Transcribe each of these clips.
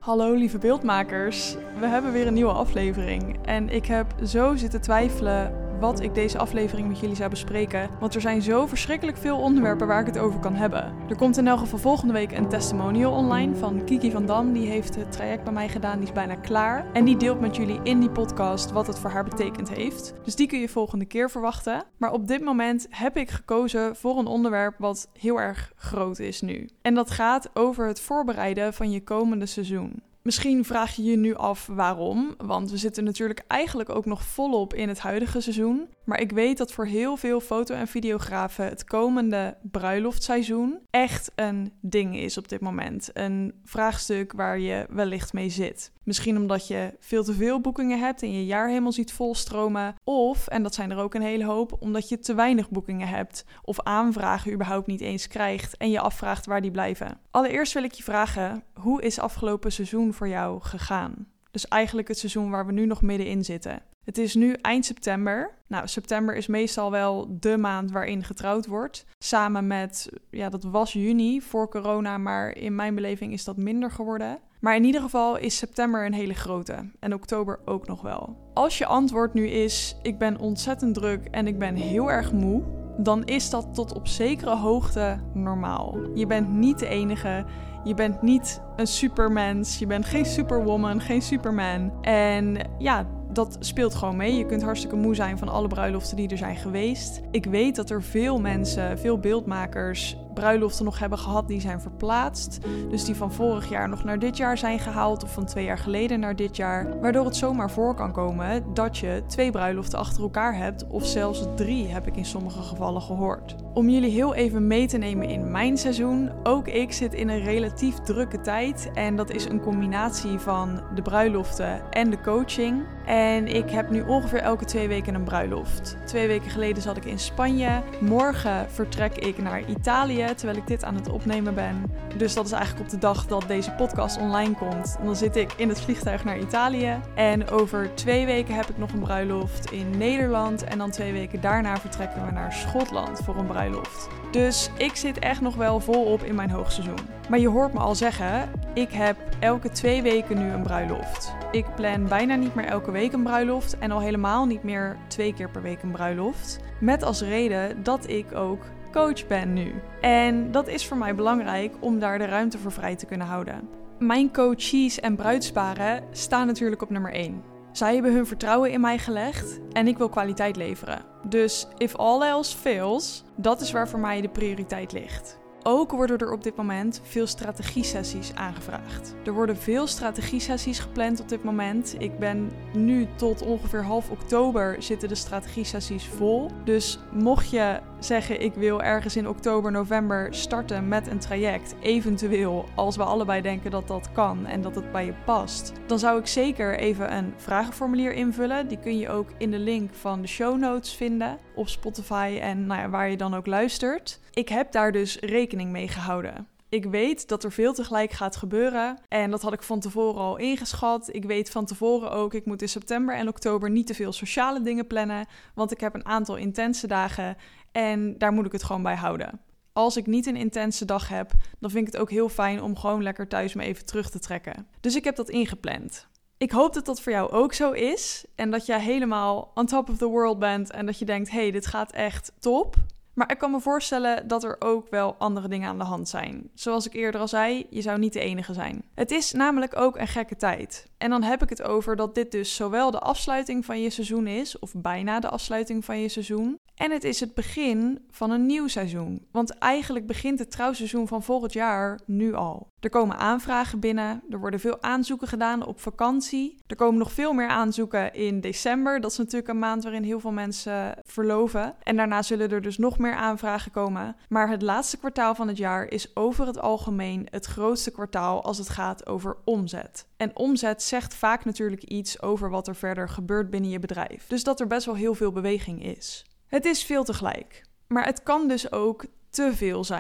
Hallo lieve beeldmakers, we hebben weer een nieuwe aflevering en ik heb zo zitten twijfelen wat ik deze aflevering met jullie zou bespreken, want er zijn zo verschrikkelijk veel onderwerpen waar ik het over kan hebben. Er komt in elk geval volgende week een testimonial online van Kiki van Dam, die heeft het traject bij mij gedaan, die is bijna klaar en die deelt met jullie in die podcast wat het voor haar betekend heeft. Dus die kun je volgende keer verwachten, maar op dit moment heb ik gekozen voor een onderwerp wat heel erg groot is nu. En dat gaat over het voorbereiden van je komende seizoen. Misschien vraag je je nu af waarom, want we zitten natuurlijk eigenlijk ook nog volop in het huidige seizoen. Maar ik weet dat voor heel veel foto- en videografen het komende bruiloftseizoen echt een ding is op dit moment. Een vraagstuk waar je wellicht mee zit. Misschien omdat je veel te veel boekingen hebt en je jaar helemaal ziet volstromen. Of, en dat zijn er ook een hele hoop, omdat je te weinig boekingen hebt of aanvragen überhaupt niet eens krijgt en je afvraagt waar die blijven. Allereerst wil ik je vragen, hoe is afgelopen seizoen voor jou gegaan? Dus eigenlijk het seizoen waar we nu nog middenin zitten. Het is nu eind september. Nou, september is meestal wel de maand waarin getrouwd wordt. Samen met, dat was juni voor corona, maar in mijn beleving is dat minder geworden. Maar in ieder geval is september een hele grote en oktober ook nog wel. Als je antwoord nu is, ik ben ontzettend druk en ik ben heel erg moe, dan is dat tot op zekere hoogte normaal. Je bent niet de enige. Je bent niet een supermens, je bent geen superwoman, geen superman. En ja, dat speelt gewoon mee. Je kunt hartstikke moe zijn van alle bruiloften die er zijn geweest. Ik weet dat er veel mensen, veel beeldmakers, bruiloften nog hebben gehad die zijn verplaatst. Dus die van vorig jaar nog naar dit jaar zijn gehaald of van 2 jaar geleden naar dit jaar. Waardoor het zomaar voor kan komen dat je 2 bruiloften achter elkaar hebt of zelfs 3, heb ik in sommige gevallen gehoord. Om jullie heel even mee te nemen in mijn seizoen. Ook ik zit in een relatief drukke tijd en dat is een combinatie van de bruiloften en de coaching. En ik heb nu ongeveer elke 2 weken een bruiloft. 2 weken geleden zat ik in Spanje. Morgen vertrek ik naar Italië, terwijl ik dit aan het opnemen ben. Dus dat is eigenlijk op de dag dat deze podcast online komt. Dan zit ik in het vliegtuig naar Italië. En over 2 weken heb ik nog een bruiloft in Nederland. En dan 2 weken daarna vertrekken we naar Schotland voor een bruiloft. Dus ik zit echt nog wel volop in mijn hoogseizoen. Maar je hoort me al zeggen, ik heb elke 2 weken nu een bruiloft. Ik plan bijna niet meer elke week een bruiloft en al helemaal niet meer 2 keer per week een bruiloft. Met als reden dat ik ook coach ben nu. En dat is voor mij belangrijk om daar de ruimte voor vrij te kunnen houden. Mijn coaches en bruidsparen staan natuurlijk op nummer 1. Zij hebben hun vertrouwen in mij gelegd en ik wil kwaliteit leveren. Dus if all else fails, dat is waar voor mij de prioriteit ligt. Ook worden er op dit moment veel strategie-sessies aangevraagd. Er worden veel strategie-sessies gepland op dit moment. Ik ben nu tot ongeveer half oktober zitten de strategie-sessies vol. Dus mocht je zeggen ik wil ergens in oktober, november starten met een traject, eventueel als we allebei denken dat dat kan en dat het bij je past, dan zou ik zeker even een vragenformulier invullen. Die kun je ook in de link van de show notes vinden op Spotify en waar je dan ook luistert. Ik heb daar dus rekening mee gehouden. Ik weet dat er veel tegelijk gaat gebeuren en dat had ik van tevoren al ingeschat. Ik weet van tevoren ook, ik moet in september en oktober niet te veel sociale dingen plannen, want ik heb een aantal intense dagen en daar moet ik het gewoon bij houden. Als ik niet een intense dag heb, dan vind ik het ook heel fijn om gewoon lekker thuis me even terug te trekken. Dus ik heb dat ingepland. Ik hoop dat dat voor jou ook zo is en dat jij helemaal on top of the world bent en dat je denkt, hey, dit gaat echt top. Maar ik kan me voorstellen dat er ook wel andere dingen aan de hand zijn. Zoals ik eerder al zei, je zou niet de enige zijn. Het is namelijk ook een gekke tijd. En dan heb ik het over dat dit dus zowel de afsluiting van je seizoen is, of bijna de afsluiting van je seizoen, en het is het begin van een nieuw seizoen. Want eigenlijk begint het trouwseizoen van volgend jaar nu al. Er komen aanvragen binnen, er worden veel aanzoeken gedaan op vakantie. Er komen nog veel meer aanzoeken in december. Dat is natuurlijk een maand waarin heel veel mensen verloven. En daarna zullen er dus nog meer aanvragen komen. Maar het laatste kwartaal van het jaar is over het algemeen het grootste kwartaal als het gaat over omzet. En omzet zegt vaak natuurlijk iets over wat er verder gebeurt binnen je bedrijf. Dus dat er best wel heel veel beweging is. Het is veel tegelijk. Maar het kan dus ook te veel zijn.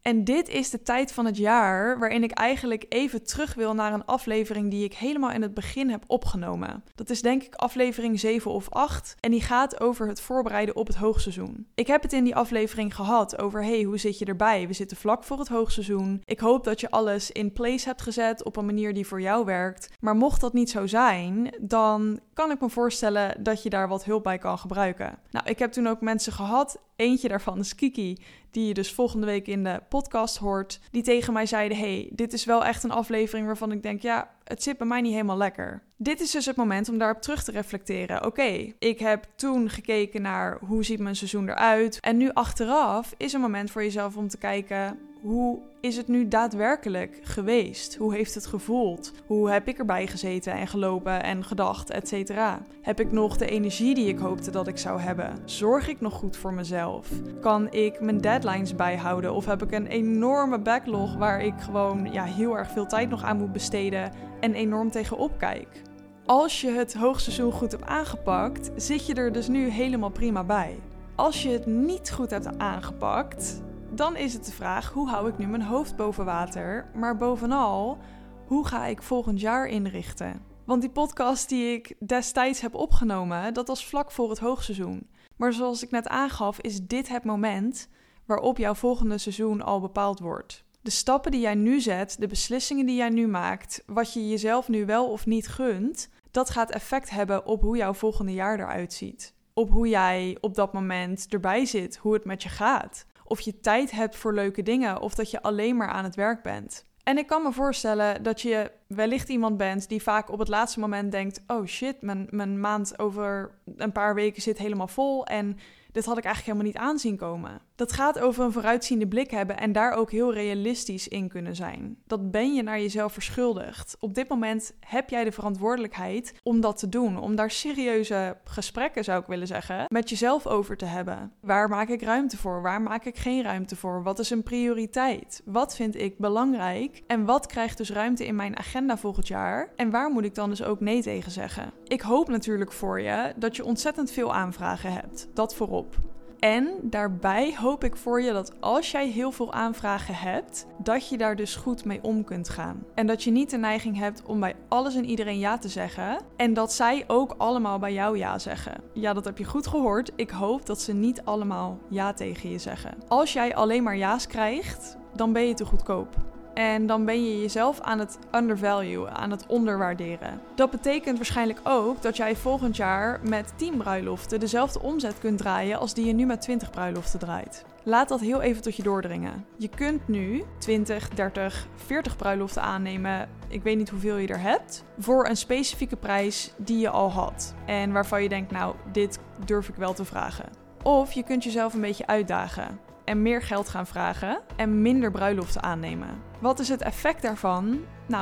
En dit is de tijd van het jaar waarin ik eigenlijk even terug wil naar een aflevering die ik helemaal in het begin heb opgenomen. Dat is denk ik aflevering 7 of 8 en die gaat over het voorbereiden op het hoogseizoen. Ik heb het in die aflevering gehad over hoe zit je erbij? We zitten vlak voor het hoogseizoen. Ik hoop dat je alles in place hebt gezet op een manier die voor jou werkt. Maar mocht dat niet zo zijn, dan kan ik me voorstellen dat je daar wat hulp bij kan gebruiken. Nou, ik heb toen ook mensen gehad. Eentje daarvan is Kiki, die je dus volgende week in de podcast hoort, die tegen mij zeiden, dit is wel echt een aflevering waarvan ik denk, het zit bij mij niet helemaal lekker. Dit is dus het moment om daarop terug te reflecteren. Oké, ik heb toen gekeken naar hoe ziet mijn seizoen eruit. En nu achteraf is een moment voor jezelf om te kijken, hoe is het nu daadwerkelijk geweest? Hoe heeft het gevoeld? Hoe heb ik erbij gezeten en gelopen en gedacht, et cetera? Heb ik nog de energie die ik hoopte dat ik zou hebben? Zorg ik nog goed voor mezelf? Kan ik mijn deadlines bijhouden? Of heb ik een enorme backlog waar ik gewoon heel erg veel tijd nog aan moet besteden en enorm tegenop kijk? Als je het hoogseizoen goed hebt aangepakt, zit je er dus nu helemaal prima bij. Als je het niet goed hebt aangepakt, dan is het de vraag, hoe hou ik nu mijn hoofd boven water? Maar bovenal, hoe ga ik volgend jaar inrichten? Want die podcast die ik destijds heb opgenomen, dat was vlak voor het hoogseizoen. Maar zoals ik net aangaf, is dit het moment waarop jouw volgende seizoen al bepaald wordt. De stappen die jij nu zet, de beslissingen die jij nu maakt, wat je jezelf nu wel of niet gunt, dat gaat effect hebben op hoe jouw volgende jaar eruit ziet. Op hoe jij op dat moment erbij zit, hoe het met je gaat. Of je tijd hebt voor leuke dingen of dat je alleen maar aan het werk bent. En ik kan me voorstellen dat je wellicht iemand bent die vaak op het laatste moment denkt, oh shit, mijn maand over een paar weken zit helemaal vol en dit had ik eigenlijk helemaal niet aanzien komen. Dat gaat over een vooruitziende blik hebben en daar ook heel realistisch in kunnen zijn. Dat ben je naar jezelf verschuldigd. Op dit moment heb jij de verantwoordelijkheid om dat te doen. Om daar serieuze gesprekken, zou ik willen zeggen, met jezelf over te hebben. Waar maak ik ruimte voor? Waar maak ik geen ruimte voor? Wat is een prioriteit? Wat vind ik belangrijk? En wat krijgt dus ruimte in mijn agenda volgend jaar? En waar moet ik dan dus ook nee tegen zeggen? Ik hoop natuurlijk voor je dat je ontzettend veel aanvragen hebt. Dat voorop. En daarbij hoop ik voor je dat als jij heel veel aanvragen hebt, dat je daar dus goed mee om kunt gaan. En dat je niet de neiging hebt om bij alles en iedereen ja te zeggen. En dat zij ook allemaal bij jou ja zeggen. Ja, dat heb je goed gehoord. Ik hoop dat ze niet allemaal ja tegen je zeggen. Als jij alleen maar ja's krijgt, dan ben je te goedkoop. En dan ben je jezelf aan het undervaluen, aan het onderwaarderen. Dat betekent waarschijnlijk ook dat jij volgend jaar met 10 bruiloften dezelfde omzet kunt draaien als die je nu met 20 bruiloften draait. Laat dat heel even tot je doordringen. Je kunt nu 20, 30, 40 bruiloften aannemen, ik weet niet hoeveel je er hebt, voor een specifieke prijs die je al had. En waarvan je denkt, dit durf ik wel te vragen. Of je kunt jezelf een beetje uitdagen en meer geld gaan vragen en minder bruiloften aannemen. Wat is het effect daarvan?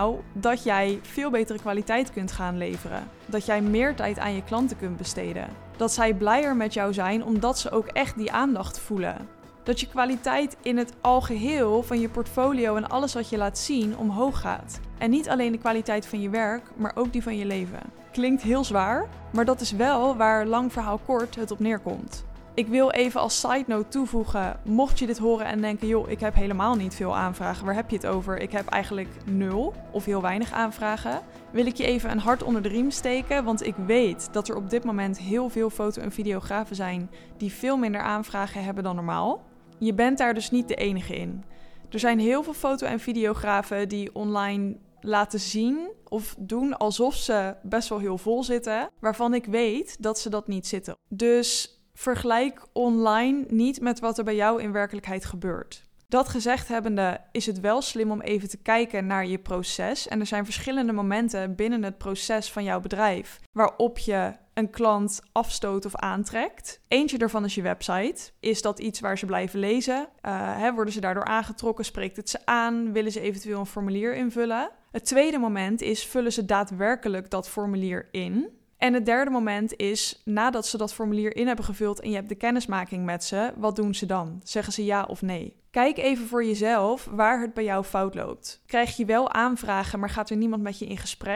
Dat jij veel betere kwaliteit kunt gaan leveren. Dat jij meer tijd aan je klanten kunt besteden. Dat zij blijer met jou zijn omdat ze ook echt die aandacht voelen. Dat je kwaliteit in het algeheel van je portfolio en alles wat je laat zien omhoog gaat. En niet alleen de kwaliteit van je werk, maar ook die van je leven. Klinkt heel zwaar, maar dat is wel waar lang verhaal kort het op neerkomt. Ik wil even als side note toevoegen, mocht je dit horen en denken, ik heb helemaal niet veel aanvragen, waar heb je het over? Ik heb eigenlijk 0 of heel weinig aanvragen. Wil ik je even een hart onder de riem steken, want ik weet dat er op dit moment heel veel foto- en videografen zijn die veel minder aanvragen hebben dan normaal. Je bent daar dus niet de enige in. Er zijn heel veel foto- en videografen die online laten zien of doen alsof ze best wel heel vol zitten, waarvan ik weet dat ze dat niet zitten. Dus vergelijk online niet met wat er bij jou in werkelijkheid gebeurt. Dat gezegd hebbende is het wel slim om even te kijken naar je proces. En er zijn verschillende momenten binnen het proces van jouw bedrijf waarop je een klant afstoot of aantrekt. Eentje daarvan is je website. Is dat iets waar ze blijven lezen? Worden ze daardoor aangetrokken? Spreekt het ze aan? Willen ze eventueel een formulier invullen? Het tweede moment is, vullen ze daadwerkelijk dat formulier in? En het derde moment is, nadat ze dat formulier in hebben gevuld en je hebt de kennismaking met ze, wat doen ze dan? Zeggen ze ja of nee? Kijk even voor jezelf waar het bij jou fout loopt. Krijg je wel aanvragen, maar gaat er niemand met je in gesprek?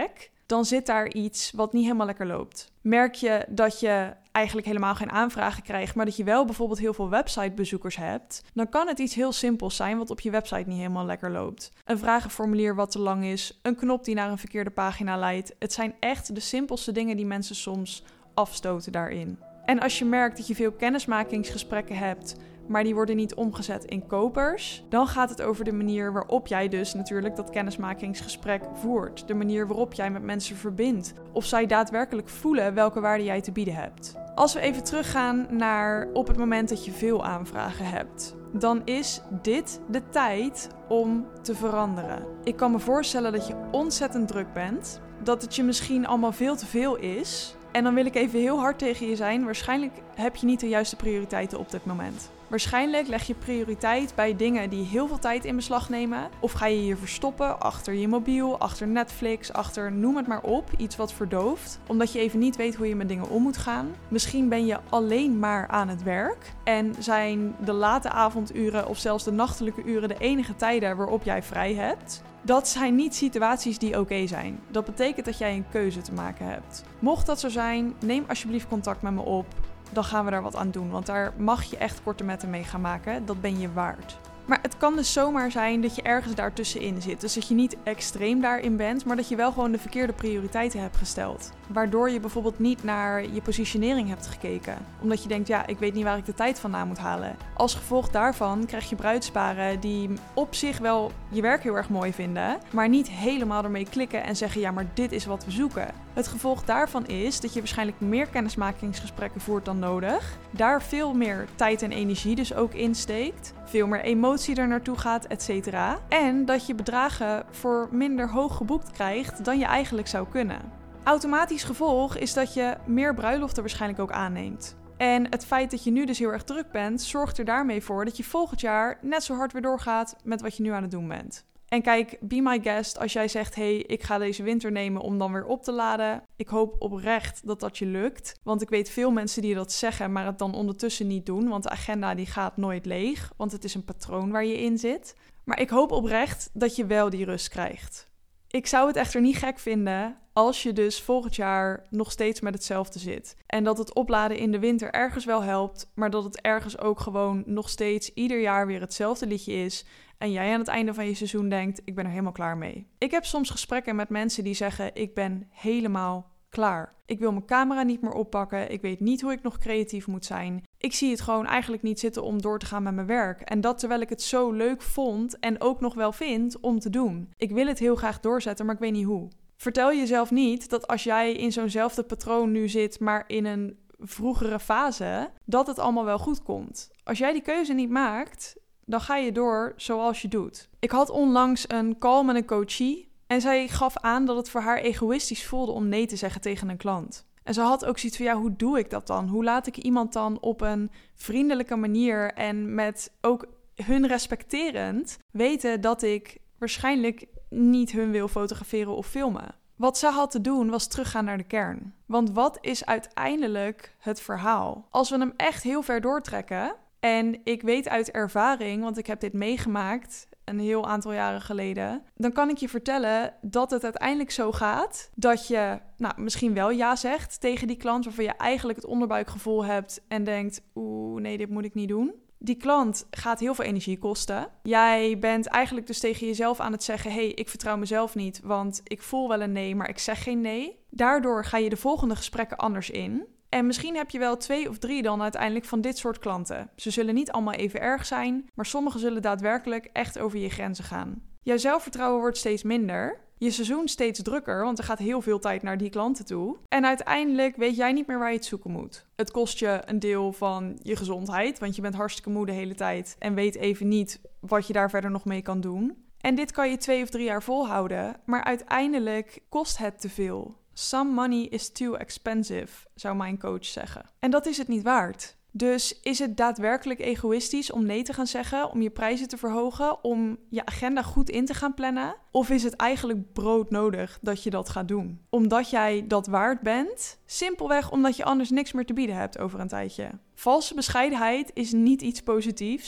dan zit daar iets wat niet helemaal lekker loopt. Merk je dat je eigenlijk helemaal geen aanvragen krijgt, maar dat je wel bijvoorbeeld heel veel websitebezoekers hebt, dan kan het iets heel simpels zijn wat op je website niet helemaal lekker loopt. Een vragenformulier wat te lang is, een knop die naar een verkeerde pagina leidt. Het zijn echt de simpelste dingen die mensen soms afstoten daarin. En als je merkt dat je veel kennismakingsgesprekken hebt, maar die worden niet omgezet in kopers, dan gaat het over de manier waarop jij dus natuurlijk dat kennismakingsgesprek voert. De manier waarop jij met mensen verbindt. Of zij daadwerkelijk voelen welke waarde jij te bieden hebt. Als we even teruggaan naar op het moment dat je veel aanvragen hebt, dan is dit de tijd om te veranderen. Ik kan me voorstellen dat je ontzettend druk bent, dat het je misschien allemaal veel te veel is. En dan wil ik even heel hard tegen je zijn, waarschijnlijk heb je niet de juiste prioriteiten op dit moment. Waarschijnlijk leg je prioriteit bij dingen die heel veel tijd in beslag nemen. Of ga je je verstoppen achter je mobiel, achter Netflix, achter noem het maar op. Iets wat verdooft, omdat je even niet weet hoe je met dingen om moet gaan. Misschien ben je alleen maar aan het werk en zijn de late avonduren of zelfs de nachtelijke uren de enige tijden waarop jij vrij hebt. Dat zijn niet situaties die oké zijn. Dat betekent dat jij een keuze te maken hebt. Mocht dat zo zijn, neem alsjeblieft contact met me op. Dan gaan we daar wat aan doen, want daar mag je echt korte metten mee gaan maken. Dat ben je waard. Maar het kan dus zomaar zijn dat je ergens daartussenin zit. Dus dat je niet extreem daarin bent, maar dat je wel gewoon de verkeerde prioriteiten hebt gesteld. Waardoor je bijvoorbeeld niet naar je positionering hebt gekeken. Omdat je denkt, ja, ik weet niet waar ik de tijd vandaan moet halen. Als gevolg daarvan krijg je bruidsparen die op zich wel je werk heel erg mooi vinden, maar niet helemaal ermee klikken en zeggen, ja, maar dit is wat we zoeken. Het gevolg daarvan is dat je waarschijnlijk meer kennismakingsgesprekken voert dan nodig. Daar veel meer tijd en energie dus ook insteekt. Veel meer emotie er naartoe gaat, etc. En dat je bedragen voor minder hoog geboekt krijgt dan je eigenlijk zou kunnen. Automatisch gevolg is dat je meer bruiloften waarschijnlijk ook aanneemt. En het feit dat je nu dus heel erg druk bent, zorgt er daarmee voor dat je volgend jaar net zo hard weer doorgaat met wat je nu aan het doen bent. En kijk, be my guest als jij zegt, hey, ik ga deze winter nemen om dan weer op te laden. Ik hoop oprecht dat dat je lukt. Want ik weet veel mensen die dat zeggen, maar het dan ondertussen niet doen. Want de agenda die gaat nooit leeg, want het is een patroon waar je in zit. Maar ik hoop oprecht dat je wel die rust krijgt. Ik zou het echter niet gek vinden als je dus volgend jaar nog steeds met hetzelfde zit. En dat het opladen in de winter ergens wel helpt, maar dat het ergens ook gewoon nog steeds ieder jaar weer hetzelfde liedje is. En jij aan het einde van je seizoen denkt, ik ben er helemaal klaar mee. Ik heb soms gesprekken met mensen die zeggen, ik ben helemaal klaar. Ik wil mijn camera niet meer oppakken. Ik weet niet hoe ik nog creatief moet zijn. Ik zie het gewoon eigenlijk niet zitten om door te gaan met mijn werk. En dat terwijl ik het zo leuk vond en ook nog wel vind om te doen. Ik wil het heel graag doorzetten, maar ik weet niet hoe. Vertel jezelf niet dat als jij in zo'nzelfde patroon nu zit, maar in een vroegere fase, dat het allemaal wel goed komt. Als jij die keuze niet maakt, dan ga je door zoals je doet. Ik had onlangs een call met een coachie en zij gaf aan dat het voor haar egoïstisch voelde om nee te zeggen tegen een klant. En ze had ook zoiets van, ja, hoe doe ik dat dan? Hoe laat ik iemand dan op een vriendelijke manier en met ook hun respecterend weten dat ik waarschijnlijk niet hun wil fotograferen of filmen? Wat ze had te doen was teruggaan naar de kern. Want wat is uiteindelijk het verhaal? Als we hem echt heel ver doortrekken, en ik weet uit ervaring, want ik heb dit meegemaakt een heel aantal jaren geleden, dan kan ik je vertellen dat het uiteindelijk zo gaat dat je misschien wel ja zegt tegen die klant waarvan je eigenlijk het onderbuikgevoel hebt en denkt, nee, dit moet ik niet doen. Die klant gaat heel veel energie kosten. Jij bent eigenlijk dus tegen jezelf aan het zeggen, hey, ik vertrouw mezelf niet, want ik voel wel een nee, maar ik zeg geen nee. Daardoor ga je de volgende gesprekken anders in. En misschien heb je wel 2 of 3 dan uiteindelijk van dit soort klanten. Ze zullen niet allemaal even erg zijn, maar sommige zullen daadwerkelijk echt over je grenzen gaan. Jouw zelfvertrouwen wordt steeds minder, je seizoen steeds drukker, want er gaat heel veel tijd naar die klanten toe. En uiteindelijk weet jij niet meer waar je het zoeken moet. Het kost je een deel van je gezondheid, want je bent hartstikke moe de hele tijd en weet even niet wat je daar verder nog mee kan doen. En dit kan je 2 of 3 jaar volhouden, maar uiteindelijk kost het te veel. Some money is too expensive, zou mijn coach zeggen. En dat is het niet waard. Dus is het daadwerkelijk egoïstisch om nee te gaan zeggen, om je prijzen te verhogen, om je agenda goed in te gaan plannen? Of is het eigenlijk broodnodig dat je dat gaat doen? Omdat jij dat waard bent, simpelweg omdat je anders niks meer te bieden hebt over een tijdje. Valse bescheidenheid is niet iets positiefs.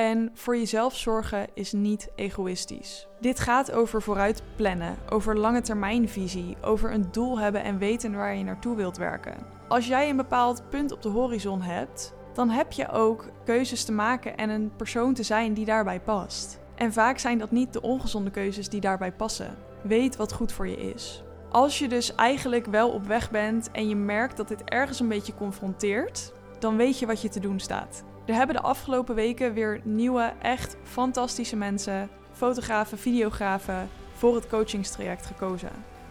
En voor jezelf zorgen is niet egoïstisch. Dit gaat over vooruit plannen, over lange termijnvisie, over een doel hebben en weten waar je naartoe wilt werken. Als jij een bepaald punt op de horizon hebt, dan heb je ook keuzes te maken en een persoon te zijn die daarbij past. En vaak zijn dat niet de ongezonde keuzes die daarbij passen. Weet wat goed voor je is. Als je dus eigenlijk wel op weg bent en je merkt dat dit ergens een beetje confronteert, dan weet je wat je te doen staat. Er hebben de afgelopen weken weer nieuwe, echt fantastische mensen, fotografen, videografen, voor het coachingstraject gekozen.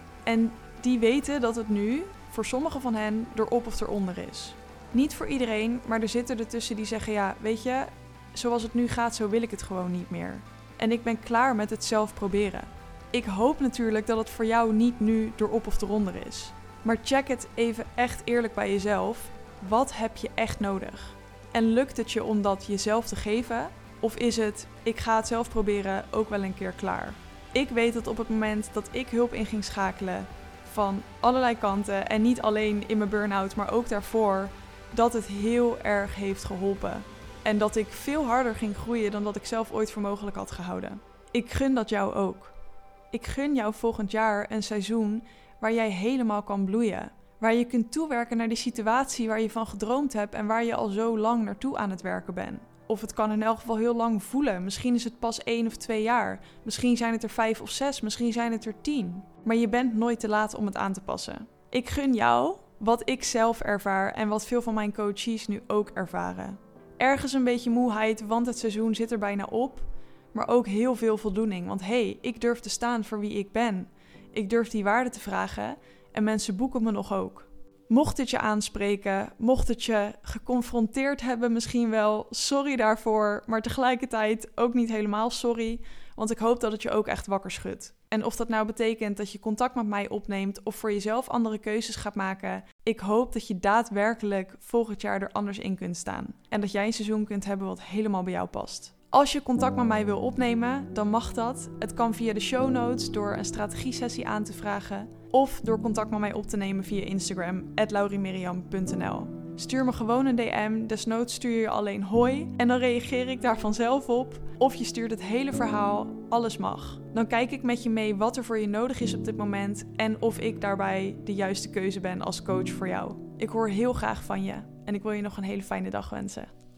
En die weten dat het nu, voor sommigen van hen, erop of eronder is. Niet voor iedereen, maar er zitten ertussen die zeggen, ja, weet je, zoals het nu gaat, zo wil ik het gewoon niet meer. En ik ben klaar met het zelf proberen. Ik hoop natuurlijk dat het voor jou niet nu erop of eronder is. Maar check het even echt eerlijk bij jezelf. Wat heb je echt nodig? En lukt het je om dat jezelf te geven? Of is het, ik ga het zelf proberen, ook wel een keer klaar? Ik weet dat op het moment dat ik hulp in ging schakelen van allerlei kanten en niet alleen in mijn burn-out, maar ook daarvoor, dat het heel erg heeft geholpen. En dat ik veel harder ging groeien dan dat ik zelf ooit voor mogelijk had gehouden. Ik gun dat jou ook. Ik gun jou volgend jaar een seizoen waar jij helemaal kan bloeien. Waar je kunt toewerken naar die situatie waar je van gedroomd hebt en waar je al zo lang naartoe aan het werken bent. Of het kan in elk geval heel lang voelen. Misschien is het pas 1 of 2 jaar. Misschien zijn het er 5 of 6. Misschien zijn het er 10. Maar je bent nooit te laat om het aan te passen. Ik gun jou wat ik zelf ervaar en wat veel van mijn coaches nu ook ervaren. Ergens een beetje moeheid, want het seizoen zit er bijna op. Maar ook heel veel voldoening. Want ik durf te staan voor wie ik ben. Ik durf die waarde te vragen en mensen boeken me nog ook. Mocht het je aanspreken, mocht het je geconfronteerd hebben misschien wel, sorry daarvoor. Maar tegelijkertijd ook niet helemaal sorry, want ik hoop dat het je ook echt wakker schudt. En of dat nou betekent dat je contact met mij opneemt of voor jezelf andere keuzes gaat maken, ik hoop dat je daadwerkelijk volgend jaar er anders in kunt staan. En dat jij een seizoen kunt hebben wat helemaal bij jou past. Als je contact met mij wil opnemen, dan mag dat. Het kan via de show notes door een strategiesessie aan te vragen of door contact met mij op te nemen via Instagram @lauriemiriam.nl. Stuur me gewoon een DM, desnoods stuur je alleen hoi en dan reageer ik daar vanzelf op. Of je stuurt het hele verhaal, alles mag. Dan kijk ik met je mee wat er voor je nodig is op dit moment en of ik daarbij de juiste keuze ben als coach voor jou. Ik hoor heel graag van je en ik wil je nog een hele fijne dag wensen.